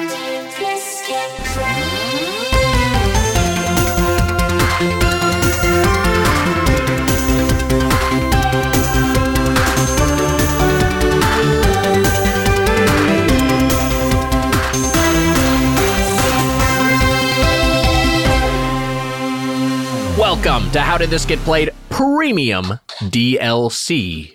Welcome to How Did This Get Played Premium DLC.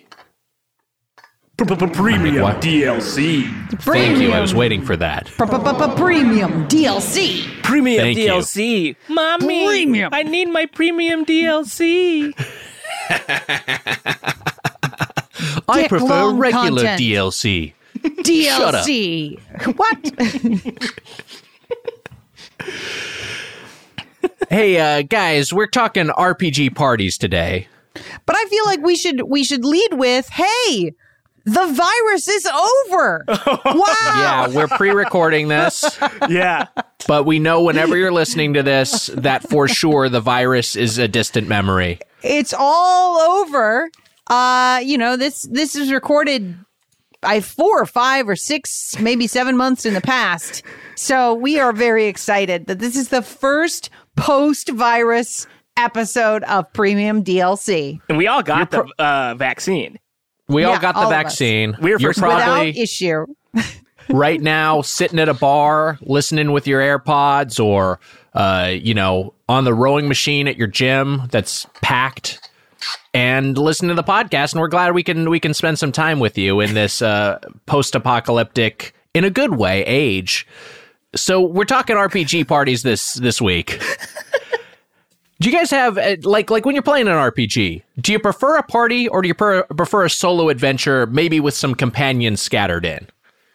Premium DLC. Thank you, I was waiting for that. Premium DLC. Premium Thank you. DLC. Mommy, Premium. I need my premium DLC. I Get prefer long regular content. DLC. DLC. What? Hey, guys, we're talking RPG parties today. But I feel like we should lead with, hey, the virus is over. Wow. Yeah, we're pre-recording this, Yeah. but we know whenever you're listening to this that for sure the virus is a distant memory. It's all over. This is recorded 4 or 5 or 6, maybe 7 months in the past. So we are very excited that this is the first post-virus episode of Premium DLC. And we all got the vaccine. We all Yeah, got the all of us. vaccine. We were You're first probably Without issue. right now sitting at a bar, listening with your AirPods, or on the rowing machine at your gym that's packed, and listen to the podcast. And we're glad we can spend some time with you in this post-apocalyptic, in a good way, age. So we're talking RPG parties this week. Do you guys have like when you're playing an RPG? Do you prefer a party or do you prefer a solo adventure, maybe with some companions scattered in?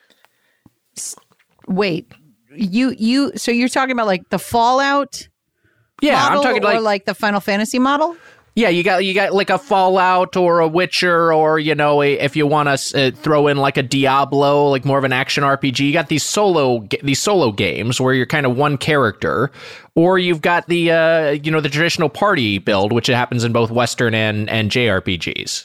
Wait, so you're talking about like the Fallout Yeah, model, I'm talking or like the Final Fantasy model? Yeah, you got like a Fallout or a Witcher, or if you want to throw in like a Diablo, like more of an action RPG. You got these solo games where you're kind of one character, or you've got the the traditional party build, which happens in both Western and JRPGs.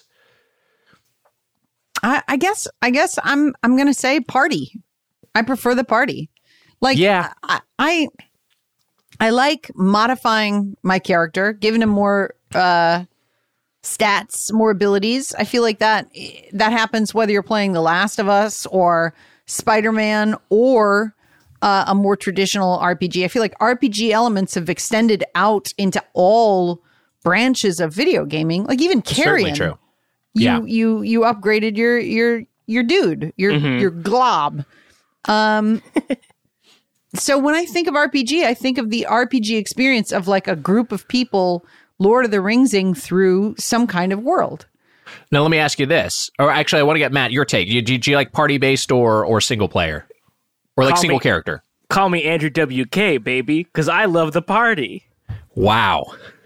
I guess I'm gonna say party. I prefer the party. Like, Yeah. I like modifying my character, giving him more stats, more abilities. I feel like that happens whether you're playing The Last of Us or Spider-Man or a more traditional RPG. I feel like RPG elements have extended out into all branches of video gaming. Like even Carrion. Certainly true. You upgraded your dude, your glob. So when I think of RPG, I think of the RPG experience of like a group of people Lord of the Ringsing through some kind of world. Now let me ask you this, or actually I want to get Matt your take. Do you like party based or single player, or like single character? Call me Andrew WK, baby, because I love the party. Wow.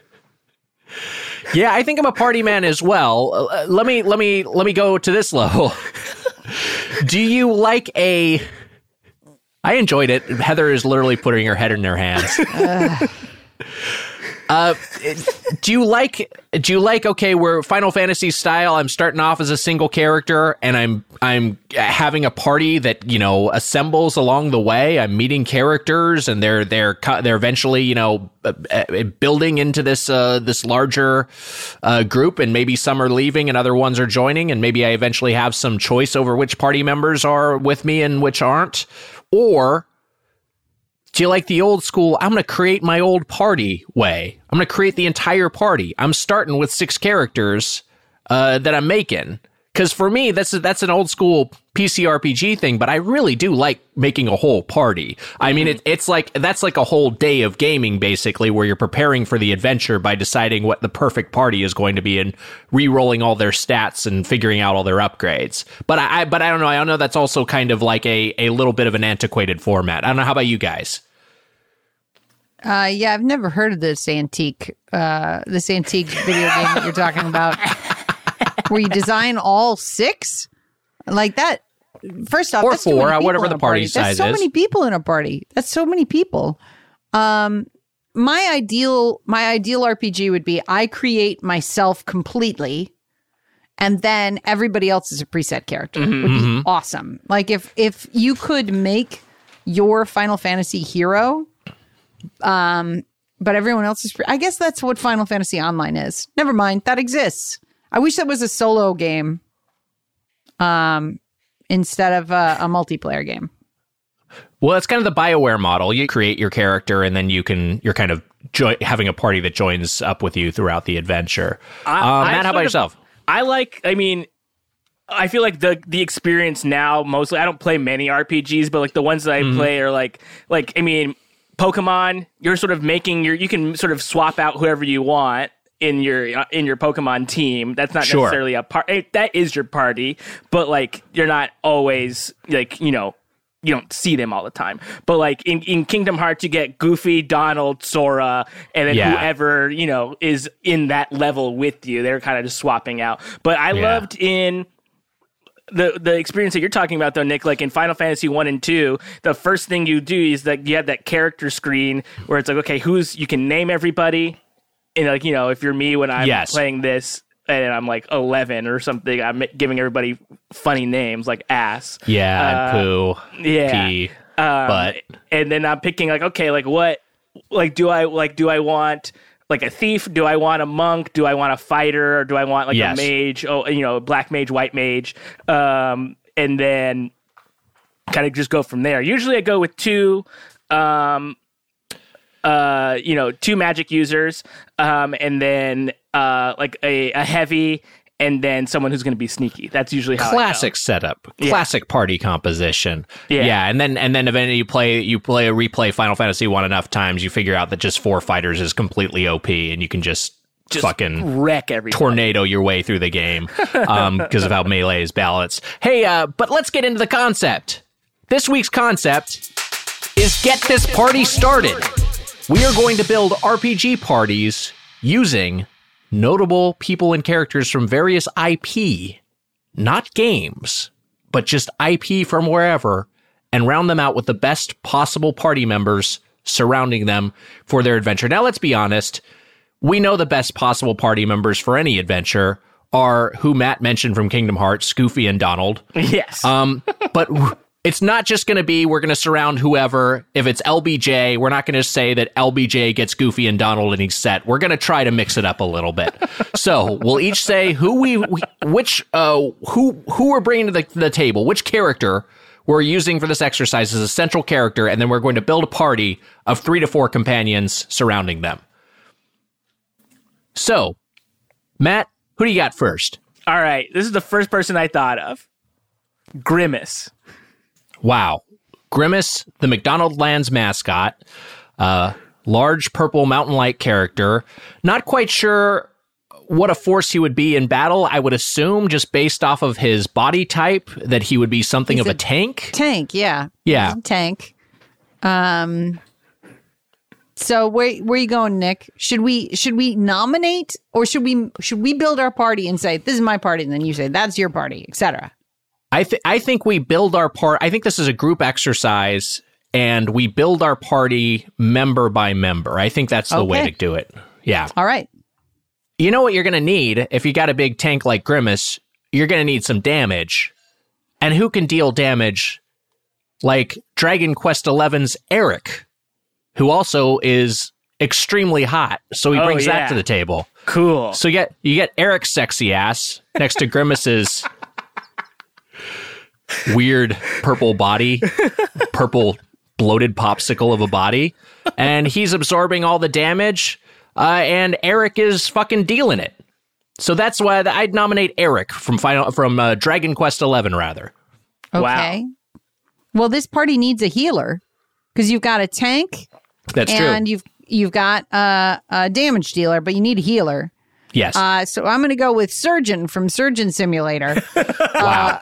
Yeah, I think I'm a party man as well. Let me go to this level. Do you like a? I enjoyed it. Heather is literally putting her head in her hands. Do you like okay, we're Final Fantasy style. I'm starting off as a single character and I'm having a party that, assembles along the way. I'm meeting characters and they're eventually, building into this larger group, and maybe some are leaving and other ones are joining, and maybe I eventually have some choice over which party members are with me and which aren't. Or do you like the old school, I'm going to create my old party way? I'm going to create the entire party. I'm starting with 6 characters that I'm making. Because for me, that's an old school PC RPG thing, but I really do like making a whole party. I mean, that's like a whole day of gaming, basically, where you're preparing for the adventure by deciding what the perfect party is going to be and re-rolling all their stats and figuring out all their upgrades. But I don't know. I don't know. That's also kind of like a little bit of an antiquated format. I don't know. How about you guys? Yeah, I've never heard of this antique video game that you're talking about, where you design all 6 like that. First off, or that's too many 4, people whatever in the a party size is. That's so many people in a party. That's so many people. My ideal RPG would be I create myself completely, and then everybody else is a preset character. Would be awesome. Like if you could make your Final Fantasy hero. But everyone else is free. I guess that's what Final Fantasy Online is. Never mind, that exists. I wish that was a solo game instead of a multiplayer game. Well, it's kind of the BioWare model. You create your character, and then you're kind of having a party that joins up with you throughout the adventure. Matt, how about yourself? I feel like the experience now, mostly, I don't play many RPGs, but like the ones that I play are like Pokemon, you're sort of you can sort of swap out whoever you want in your Pokemon team. That's not necessarily a party. That is your party, but like you're not always like, you don't see them all the time. But like in Kingdom Hearts, you get Goofy, Donald, Sora, and then whoever, is in that level with you. They're kind of just swapping out. But I loved in the experience that you're talking about, though, Nick, like in Final Fantasy 1 and 2, the first thing you do is that you have that character screen where it's like, okay, you can name everybody. And like, if you're me when I'm playing this and I'm like 11 or something, I'm giving everybody funny names like ass. Yeah, poo. Yeah. Pee. Butt. And then I'm picking like, okay, like what, like, do I want like a thief? Do I want a monk? Do I want a fighter? Or do I want like a mage? Oh, black mage, white mage. And then kind of just go from there. Usually I go with two magic users, and then like a heavy, and then someone who's going to be sneaky. That's usually how classic setup, classic party composition. Yeah, and then eventually you replay Final Fantasy 1 enough times, you figure out that just 4 fighters is completely OP, and you can just fucking wreck everything, tornado your way through the game because of how melee is balanced. Hey, but let's get into the concept. This week's concept is get this party started. We are going to build RPG parties using notable people and characters from various IP, not games, but just IP from wherever, and round them out with the best possible party members surrounding them for their adventure. Now, let's be honest. We know the best possible party members for any adventure are who Matt mentioned from Kingdom Hearts, Goofy and Donald. Yes. But it's not just going to be, we're going to surround whoever. If it's LBJ, we're not going to say that LBJ gets Goofy and Donald and he's set. We're going to try to mix it up a little bit. So we'll each say who we're bringing to the table, which character we're using for this exercise as a central character, and then we're going to build a party of 3 to 4 companions surrounding them. So, Matt, who do you got first? All right, this is the first person I thought of. Grimace. Wow. Grimace, the McDonald's mascot, large purple mountain-like character. Not quite sure what a force he would be in battle. I would assume, just based off of his body type, that he would be something of a tank. Tank, yeah. Yeah. Tank. So where are you going, Nick? Should we nominate, or should we build our party and say, this is my party, and then you say, that's your party, etc.? I think we build our part. I think this is a group exercise, and we build our party member by member. I think that's the way to do it. Yeah. All right. You know what you're going to need if you got a big tank like Grimace? You're going to need some damage. And who can deal damage like Dragon Quest XI's Eric, who also is extremely hot. So he brings that to the table. Cool. So you get Eric's sexy ass next to Grimace's weird purple body, purple bloated popsicle of a body, and he's absorbing all the damage, and Eric is fucking dealing it. So that's why I'd nominate Eric from Dragon Quest XI, rather. Okay. Wow. Well, this party needs a healer because you've got a tank. That's true. And you've got a damage dealer, but you need a healer. Yes. So I'm going to go with Surgeon from Surgeon Simulator. Wow.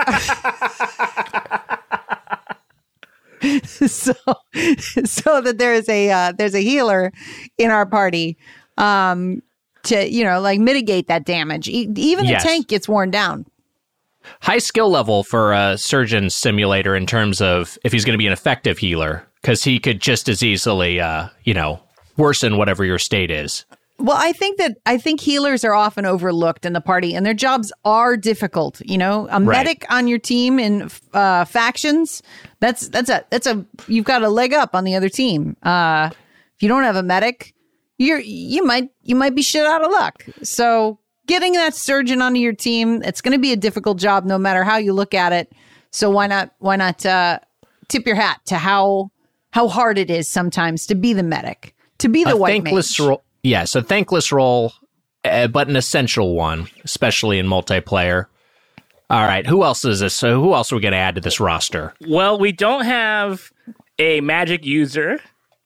So that there's a healer in our party to mitigate that damage. Even the tank gets worn down. High skill level for a Surgeon Simulator in terms of if he's going to be an effective healer, because he could just as easily worsen whatever your state is. Well, I think healers are often overlooked in the party, and their jobs are difficult. You know, a medic on your team in factions, that's a you've got a leg up on the other team. If you don't have a medic, you might be shit out of luck. So getting that surgeon onto your team, it's going to be a difficult job, no matter how you look at it. So why not tip your hat to how hard it is sometimes to be the medic, to be the white mage. Yes, a thankless role, but an essential one, especially in multiplayer. All right, who else is this? So who else are we going to add to this roster? Well, we don't have a magic user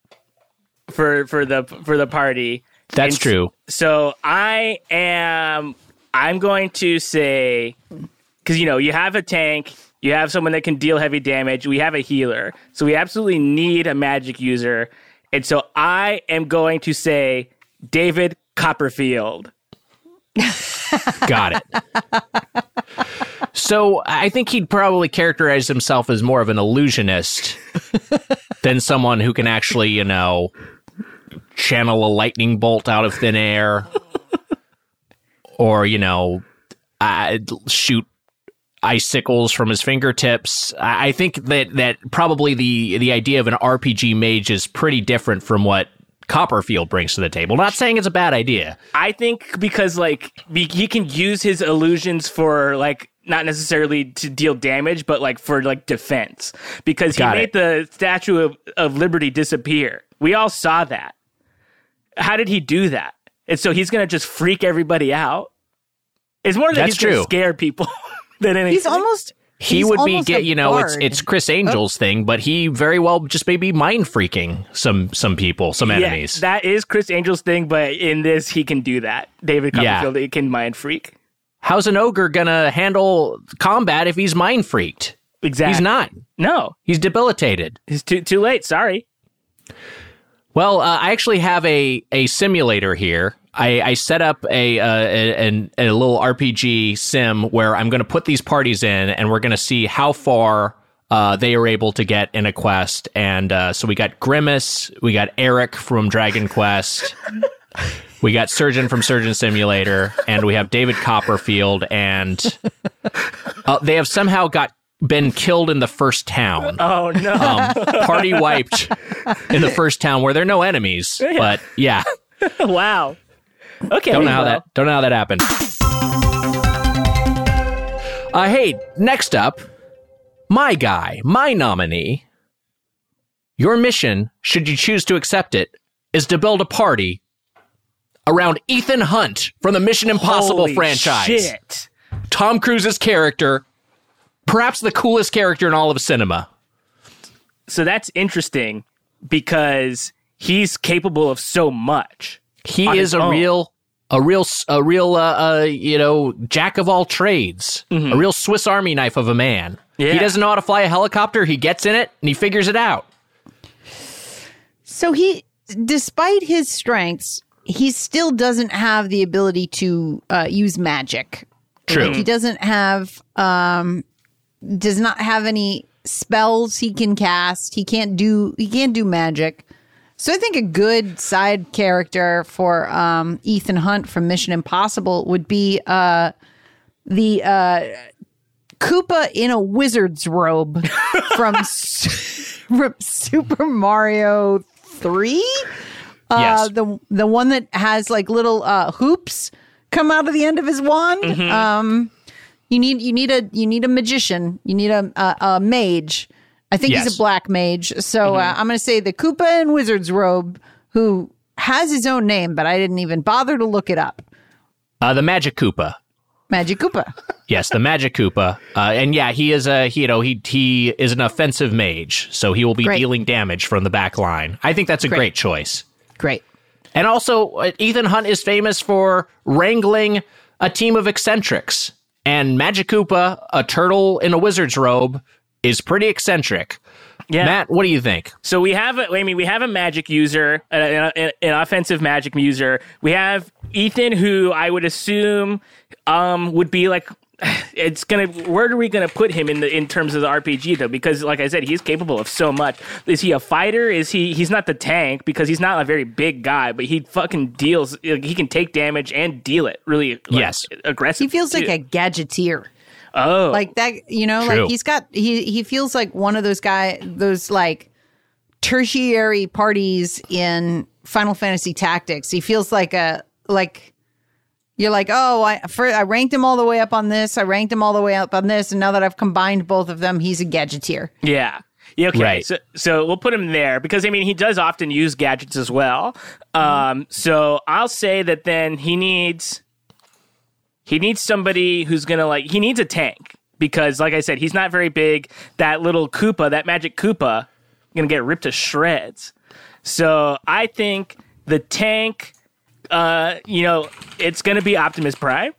for the party. That's true. So I'm going to say, because you have a tank, you have someone that can deal heavy damage. We have a healer, so we absolutely need a magic user, and so I am going to say David Copperfield. Got it. So I think he'd probably characterize himself as more of an illusionist than someone who can actually, channel a lightning bolt out of thin air or, shoot icicles from his fingertips. I think that probably the idea of an RPG mage is pretty different from what Copperfield brings to the table. Not saying it's a bad idea. I think because he can use his illusions for not necessarily to deal damage, but for defense. Because he made the Statue of Liberty disappear. We all saw that. How did he do that? And so he's going to just freak everybody out. It's more that he's going to scare people than anything. He would be it's Chris Angel's thing, but he very well just maybe mind freaking some people, some enemies. That is Chris Angel's thing, but in this he can do that. David Copperfield, he can mind freak. How's an ogre gonna handle combat if he's mind freaked? Exactly. He's not. No. He's debilitated. It's too late, sorry. Well, I actually have a simulator here. I set up a little RPG sim where I'm going to put these parties in, and we're going to see how far they are able to get in a quest. And so we got Grimace, we got Eric from Dragon Quest, we got Surgeon from Surgeon Simulator, and we have David Copperfield, and they have somehow been killed in the first town. Oh, no. Party wiped in the first town where there are no enemies. But yeah. Wow. Okay. Don't know how that happened. Hey, next up, my guy, my nominee. Your mission, should you choose to accept it, is to build a party around Ethan Hunt from the Mission Impossible franchise. Shit. Tom Cruise's character, perhaps the coolest character in all of cinema. So that's interesting because he's capable of so much. He is a real jack of all trades, a real Swiss Army knife of a man. Yeah. He doesn't know how to fly a helicopter. He gets in it and he figures it out. So despite his strengths, he still doesn't have the ability to use magic. True. He doesn't have, does not have any spells he can cast. He can't do magic. So I think a good side character for Ethan Hunt from Mission Impossible would be the Koopa in a wizard's robe from Super Mario 3. Yes. The one that has little hoops come out of the end of his wand. Mm-hmm. You need a magician. You need a mage. I think he's a black mage. So I'm going to say the Koopa in wizard's robe, who has his own name, but I didn't even bother to look it up. The Magic Koopa. Magic Koopa. Yes, the Magic Koopa. And yeah, he is he is an offensive mage, so he will be dealing damage from the back line. I think that's a great choice. Great. And also, Ethan Hunt is famous for wrangling a team of eccentrics. And Magic Koopa, a turtle in a wizard's robe, is pretty eccentric. Yeah. Matt, what do you think? So we have a magic user, an offensive magic user. We have Ethan, who I would assume would be it's gonna. Where are we gonna put him in terms of the RPG though? Because like I said, he's capable of so much. Is he a fighter? Is he? He's not the tank because he's not a very big guy, but he fucking deals. He can take damage and deal it really. Yes, aggressive. He feels like a gadgeteer. Oh, Like that, you know, True. like he feels like one of those those like tertiary parties in Final Fantasy Tactics. He feels like you're like, oh, I ranked him all the way up on this. I ranked him all the way up on this. And now that I've combined both of them, he's a gadgeteer. yeah. Yeah, okay, Right. So we'll put him there because, I mean, he does often use gadgets as well. So I'll say that then he needs somebody who's going to, he needs a tank because, like I said, he's not very big. That little Koopa, that magic Koopa, going to get ripped to shreds. So I think the tank, it's going to be Optimus Prime.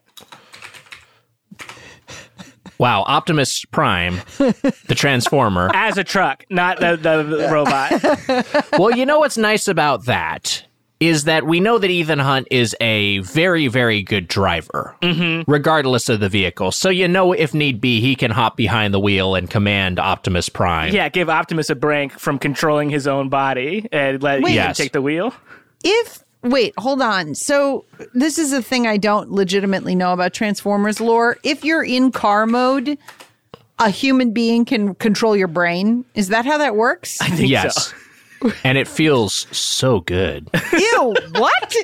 Wow, Optimus Prime, the Transformer. As a truck, not the robot. Well, you know what's nice about that is that we know that Ethan Hunt is a very, very good driver, regardless of the vehicle. So you know if need be, he can hop behind the wheel and command Optimus Prime. Yeah, give Optimus a break from controlling his own body and let him Yes. take the wheel. Wait, hold on. So this is a thing I don't legitimately know about Transformers lore. If you're in car mode, a human being can control your brain. Is that how that works? I think Yes. so. And it feels so good. Ew, what?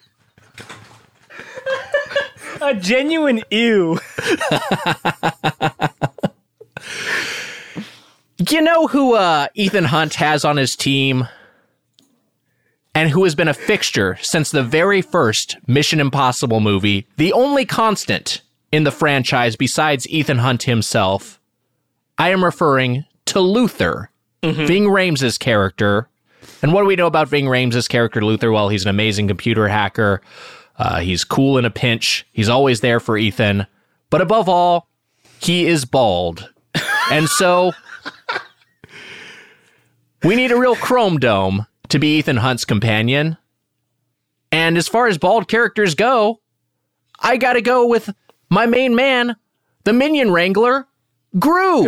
A genuine ew. Do you know who Ethan Hunt has on his team? And who has been a fixture since the very first Mission Impossible movie, the only constant in the franchise besides Ethan Hunt himself? I am referring to Luther, Ving Rhames' character. And what do we know about Ving Rhames' character, Luther? Well, he's an amazing computer hacker. He's cool in a pinch. He's always there for Ethan. But above all, he is bald. And so we need a real chrome dome to be Ethan Hunt's companion. And as far as bald characters go, I gotta go with my main man, the Minion Wrangler, Gru.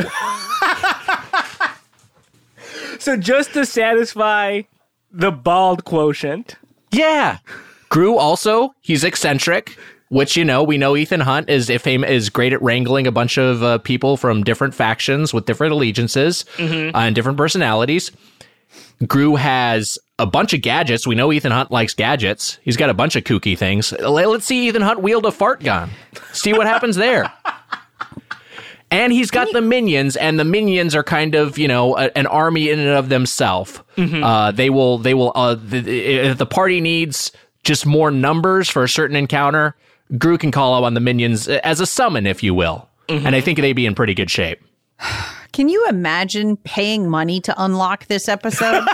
So just to satisfy the bald quotient. Yeah. Gru also, he's eccentric, which, we know Ethan Hunt is great at wrangling a bunch of people from different factions with different allegiances and different personalities. Gru has a bunch of gadgets. We know Ethan Hunt likes gadgets. He's got a bunch of kooky things. Let's see Ethan Hunt wield a fart gun. See what happens there. And he's got the minions, and the minions are kind of, an army in and of themselves. They will. If the party needs just more numbers for a certain encounter, Gru can call out on the minions as a summon, if you will. And I think they'd be in pretty good shape. Can you imagine paying money to unlock this episode?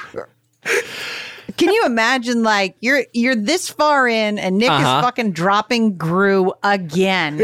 Can you imagine, you're this far in and Nick is fucking dropping Gru again.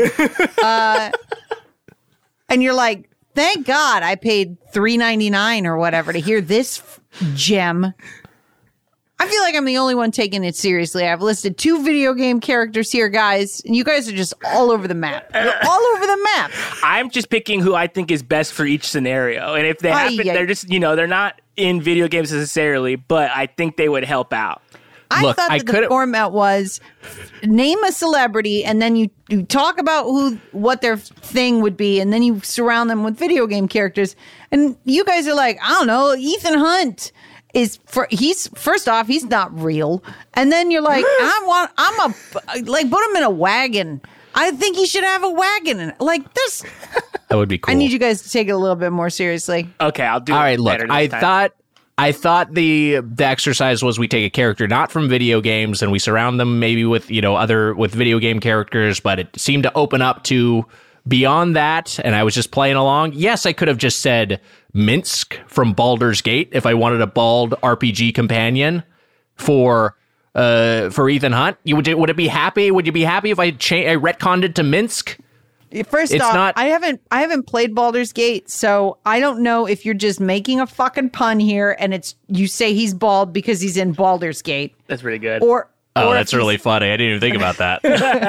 And you're like, thank God I paid $3.99 or whatever to hear this gem. I feel like I'm the only one taking it seriously. I've listed 2 video game characters here, guys, and you guys are just all over the map. You're all over the map. I'm just picking who I think is best for each scenario. And if they happen, they're just, they're not in video games necessarily, but I think they would help out. I Look, thought that the format was name a celebrity and then you talk about what their thing would be, and then you surround them with video game characters. And you guys are like, I don't know, Ethan Hunt he's first off, he's not real. And then you're like, put him in a wagon. I think he should have a wagon. Like this. That would be cool. I need you guys to take it a little bit more seriously. Okay, I'll do All it right, look, better this time. I thought the exercise was we take a character not from video games and we surround them maybe with, with video game characters, but it seemed to open up to beyond that, and I was just playing along. Yes, I could have just said Minsk from Baldur's Gate if I wanted a bald RPG companion for Ethan Hunt. Would you be happy if I retconned it to Minsk? First off, I haven't played Baldur's Gate, so I don't know if you're just making a fucking pun here and you say he's bald because he's in Baldur's Gate. That's pretty good. Or Oh, Or that's if he's- really funny. I didn't even think about that.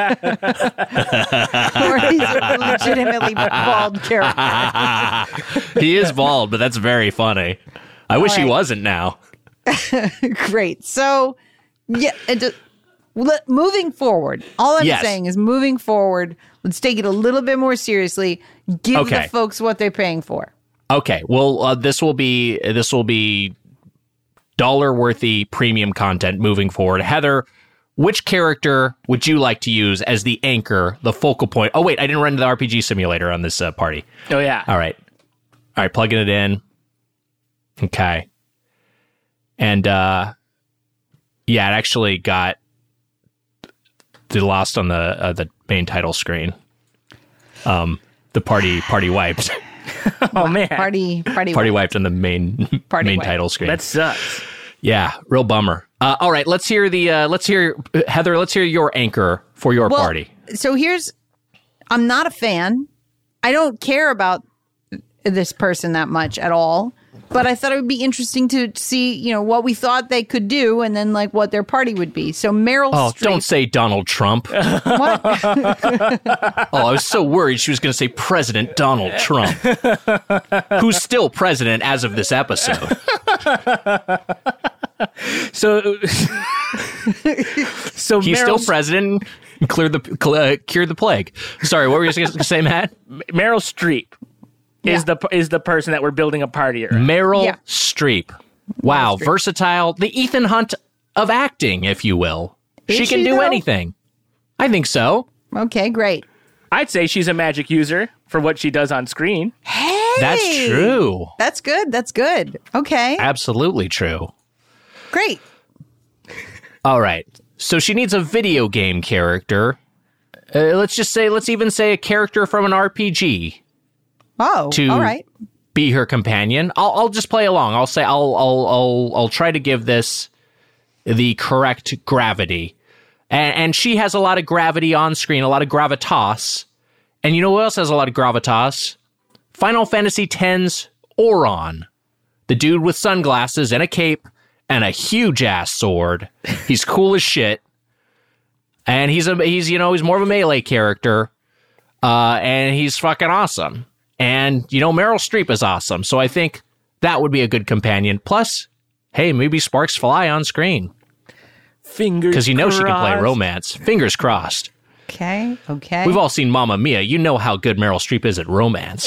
Or he's a legitimately bald character. He is bald, but that's very funny. I wish he right. wasn't now. Great. So, yeah, moving forward, all I'm Yes. saying is moving forward, let's take it a little bit more seriously. Give Okay. the folks what they're paying for. Okay, well, this will be dollar-worthy premium content moving forward. Heather, which character would you like to use as the anchor, the focal point? Oh, wait, I didn't run into the RPG simulator on this party. Oh yeah. All right, plugging it in. Okay, and yeah, it actually got lost on the main title screen. The party wiped. Oh man. Party Wiped on the main Party wiped. title screen. That sucks. Yeah, real bummer. All right, let's hear Heather. Let's hear your anchor for your party. So I'm not a fan. I don't care about this person that much at all. But I thought it would be interesting to see, what we thought they could do, and then like what their party would be. So Meryl Oh, Streep. don't say Donald Trump. What? Oh, I was so worried she was going to say President Donald Trump, who's still president as of this episode. So He's still president. Cured the plague. Sorry, what were you going to say, Matt? Meryl Streep is the person that we're building a party around. Meryl Yeah. Streep. Wow, Streep. versatile. The Ethan Hunt of acting, if you will. She can she, do though? anything. I think so. Okay, great. I'd say she's a magic user for what she does on screen. Hey, That's true. That's good. That's good. Okay, Absolutely true. great. All right. So she needs a video game character. Let's even say a character from an RPG Oh, to all right. be her companion. I'll just play along. I'll say I'll try to give this the correct gravity. And she has a lot of gravity on screen, a lot of gravitas. And you know who else has a lot of gravitas? Final Fantasy X's Auron. The dude with sunglasses and a cape and a huge ass sword. He's cool as shit. And he's more of a melee character. And he's fucking awesome. And, Meryl Streep is awesome. So I think that would be a good companion. Plus, hey, maybe sparks fly on screen. Fingers Because she can play crossed. romance. Fingers crossed. Okay. We've all seen Mamma Mia. You know how good Meryl Streep is at romance.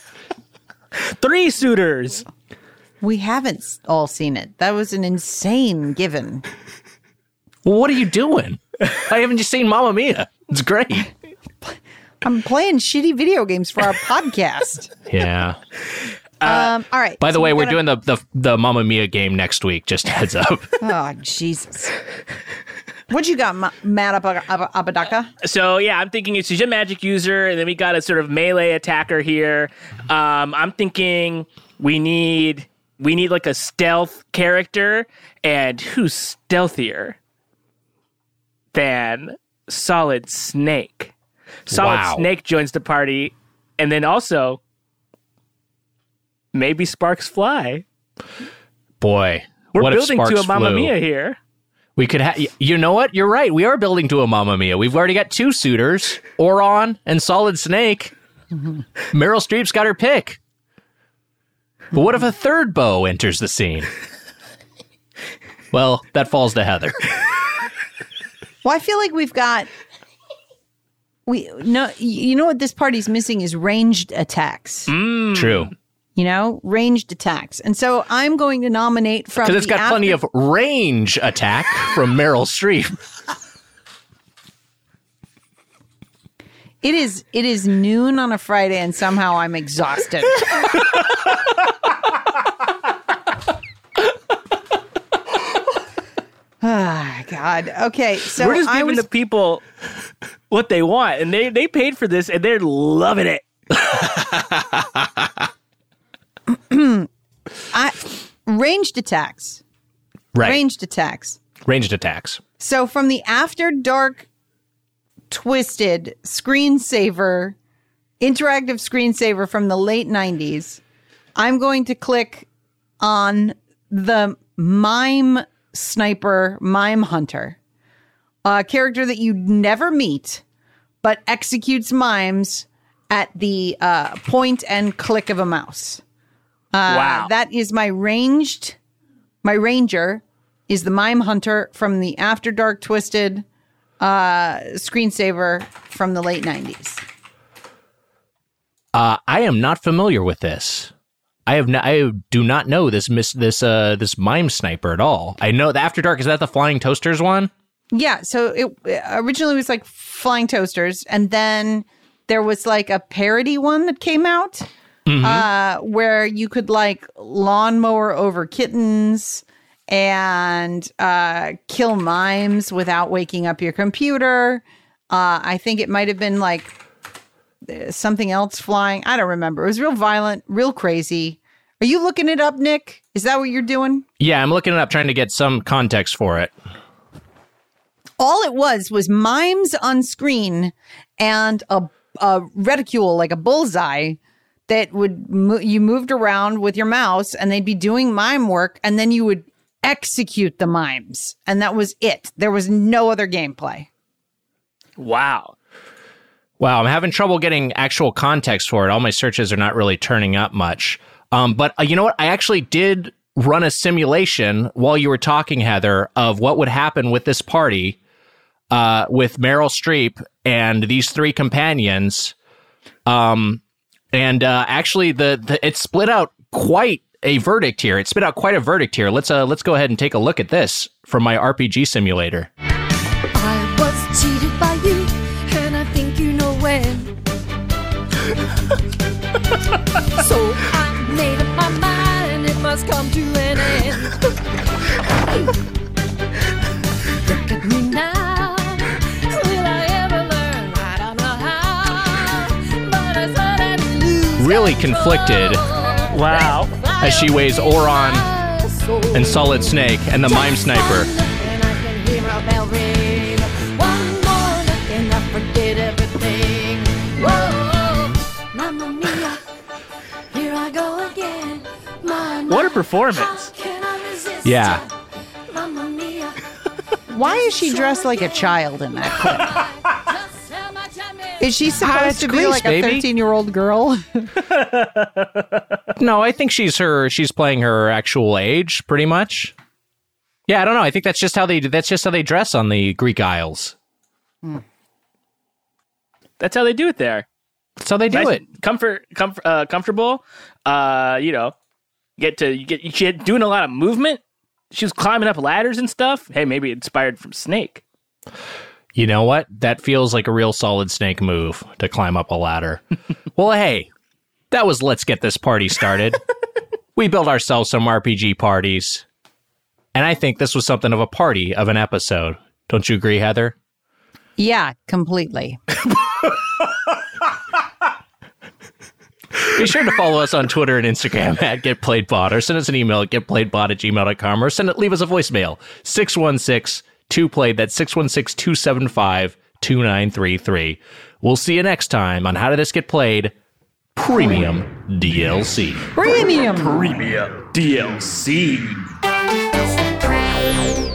3 suitors. We haven't all seen it. That was an insane given. Well, what are you doing? I haven't just seen Mamma Mia. It's great. I'm playing shitty video games for our podcast. Yeah. All right. By the so way, we we're doing the Mamma Mia game next week. Just heads up. Oh, Jesus. What you got, Matt Apodaca? So yeah, I'm thinking she's a magic user, and then we got a sort of melee attacker here. I'm thinking we need like a stealth character, and who's stealthier than Solid Snake? Solid Wow. Snake joins the party, and then also maybe Sparks Fly. Boy, We're what if building Sparks to a Mamma flew? Mia here. We could have. You know what? You're right. We are building to a Mamma Mia. We've already got 2 suitors, Auron and Solid Snake. Meryl Streep's got her pick. But what if a third beau enters the scene? Well, that falls to Heather. Well, I feel like you know what this party's missing is ranged attacks. True. Ranged attacks. And so I'm going to nominate from Because it's got plenty of range attack from Meryl Streep. It is noon on a Friday, and somehow I'm exhausted. Ah, God. Okay, so We're just giving the people what they want, and they paid for this, and they're loving it. Ranged attacks. Right. Ranged attacks. Ranged attacks. So from the After Dark twisted screensaver, interactive screensaver from the late 90s, I'm going to click on the Mime Sniper, Mime Hunter. a character that you never meet, but executes mimes at the point and click of a mouse. Wow. That is my ranger is the Mime Hunter from the After Dark Twisted screensaver from the late 90s. I am not familiar with this. I do not know this mime sniper at all. I know the After Dark, is that the Flying Toasters one? Yeah, so it originally was like Flying Toasters, and then there was like a parody one that came out where you could like lawnmower over kittens and kill mimes without waking up your computer. I think it might have been like something else flying. I don't remember. It was real violent, real crazy. Are you looking it up, Nick? Is that what you're doing? Yeah, I'm looking it up, trying to get some context for it. All it was mimes on screen and a reticule, like a bullseye, that would you moved around with your mouse, and they'd be doing mime work, and then you would execute the mimes, and that was it. There was no other gameplay. Wow. Wow, I'm having trouble getting actual context for it. All my searches are not really turning up much. But you know what? I actually did run a simulation while you were talking, Heather, of what would happen with this party with Meryl Streep and these three companions. Actually, it split out quite a verdict here. It spit out quite a verdict here. Let's go ahead and take a look at this from my RPG simulator. I was cheated by you, and I think you know when. So I made up my mind, it must come to an end. Look at me now, will I ever learn? I don't know how, but I suddenly lose Really control. conflicted Wow. as she weighs Oron and Solid Snake and the Mime Sniper. And I can hear a bell ring. One more look and I forget everything. Whoa, Mamma Mia, here I go again. What a performance. How can I resist Yeah. you? Mamma Mia, Why is she dressed like a child in that clip? just how much I miss. Is she supposed it's to be Grease, like a baby. 13-year-old girl? No, I think she's playing her actual age, pretty much. Yeah, I don't know. I think that's just how they dress on the Greek Isles. That's how they do it there. That's how they do Nice, it. comfortable. She doing a lot of movement. She was climbing up ladders and stuff. Hey, maybe inspired from Snake. You know what? That feels like a real Solid Snake move to climb up a ladder. Well, hey, that was Let's Get This Party Started. We built ourselves some RPG parties. And I think this was something of a party of an episode. Don't you agree, Heather? Yeah, completely. Be sure to follow us on Twitter and Instagram at GetPlayedPod, or send us an email at getplayedpod@gmail.com, or leave us a voicemail, 616-2PLAYED, that's 616-275-2933. We'll see you next time on How Did This Get Played? Premium DLC. Premium. Premium DLC.